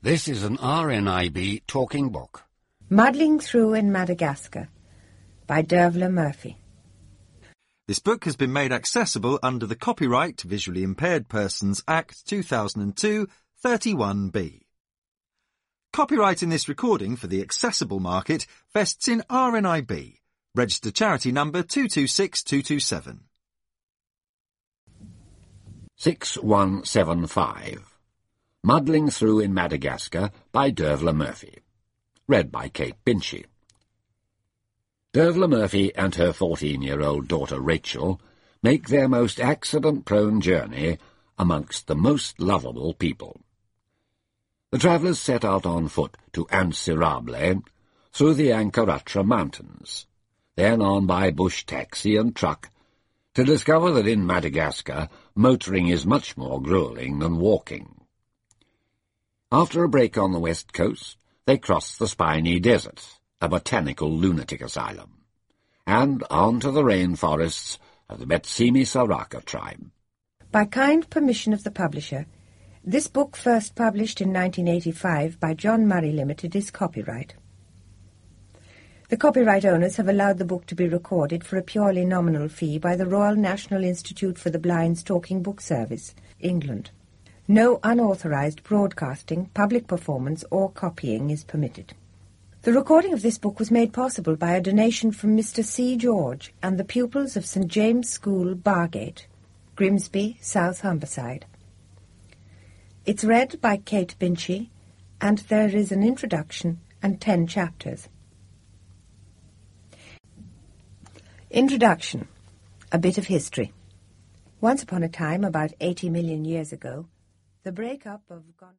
This is an RNIB talking book. Muddling Through in Madagascar by Dervla Murphy. This book has been made accessible under the Copyright to Visually Impaired Persons Act 2002, 31B. Copyright in this recording for the accessible market vests in RNIB, registered charity number 226227. 6175. Muddling Through in Madagascar by Dervla Murphy. Read by Kate Binchy. Dervla Murphy and her 14-year-old daughter Rachel make their most accident-prone journey amongst the most lovable people. The travellers set out on foot to Ansirable through the Ankaratra Mountains, then on by bush taxi and truck, to discover that in Madagascar motoring is much more gruelling than walking. After a break on the west coast, they cross the Spiny Desert, a botanical lunatic asylum, and on to the rainforests of the Betsimi Saraka tribe. By kind permission of the publisher, this book, first published in 1985 by John Murray Limited, is copyright. The copyright owners have allowed the book to be recorded for a purely nominal fee by the Royal National Institute for the Blind's Talking Book Service, England. No unauthorised broadcasting, public performance or copying is permitted. The recording of this book was made possible by a donation from Mr. C. George and the pupils of St. James School, Bargate, Grimsby, South Humberside. It's read by Kate Binchy, and there is an introduction and 10 chapters. Introduction. A bit of history. Once upon a time, about 80 million years ago, the breakup of